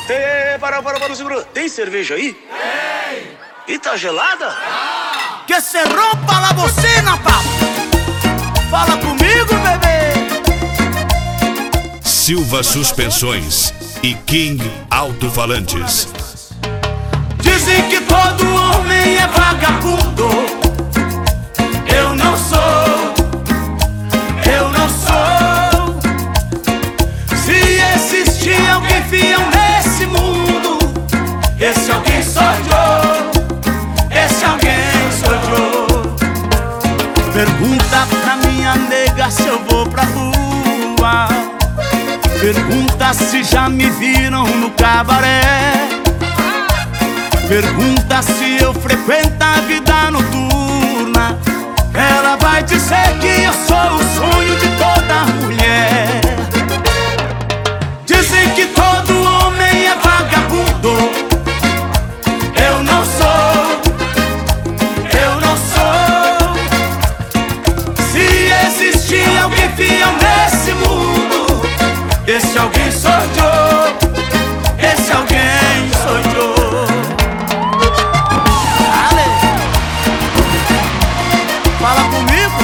Para, segura. Tem cerveja aí? Tem. E tá gelada? Que se rompa la bocina, papo. Fala comigo, bebê. Silva Suspensões e King Alto-Falantes. Dizem que todo homem é vagabundo. Eu não sou. Se existir alguém fiel nesse mundo, esse alguém sou eu. Esse alguém sou eu. Pergunta pra minha nega se eu vou pra rua. Pergunta se já me viram no cabaré. Pergunta se eu frequento a vida noturna. Ela vai dizer que eu sou o sonho de toda mulher. Dizem que todo homem é vagabundo. Eu não sou. Se existir alguém fiel nesse mundo, esse alguém sou eu. Esse alguém sou eu. Fala comigo.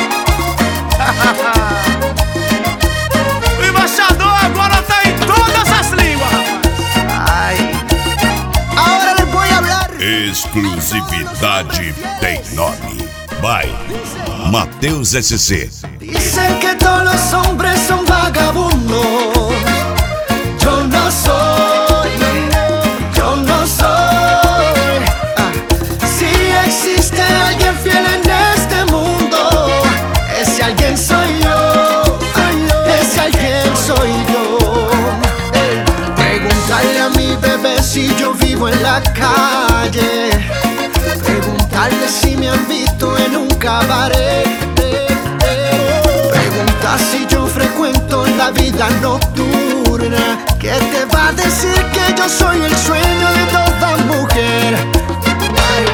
O embaixador agora tá em todas as línguas, rapaz. Ai. Agora les voy a hablar. Exclusividade tem nome. By Matheus SC. Dicen que todos los hombres son vagabundos. Yo no soy. Si existe alguien fiel en este mundo, ese alguien soy yo. Ese alguien soy yo. Preguntarle a mi bebé si yo vivo en la calle. Preguntarle si me han visto en un cabaret. Pregunta si yo frecuento la vida nocturna. ¿Qué te va a decir que yo soy el sueño de toda mujer? Ay.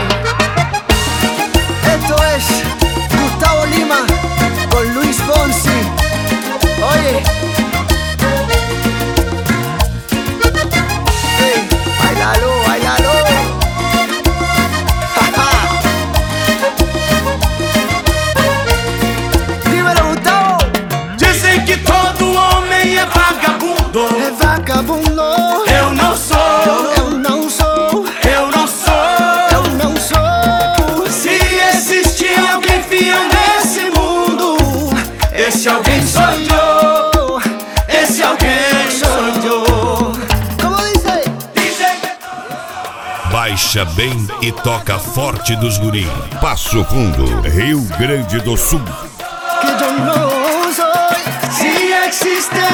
Esto es Gustavo Lima con Luis Fonsi. Oye. Hey, bailalo, bailalo. Dímelo, Gustavo. Dizem que todo homem é vagabundo. É vagabundo. Eu não sou. Se existir alguém fiel nesse mundo, esse alguém sou eu. Esse alguém sou eu. Como dice? Baixa bem e toca forte dos guris. Passo Fundo, Rio Grande do Sul. Que yo no soy. Si existe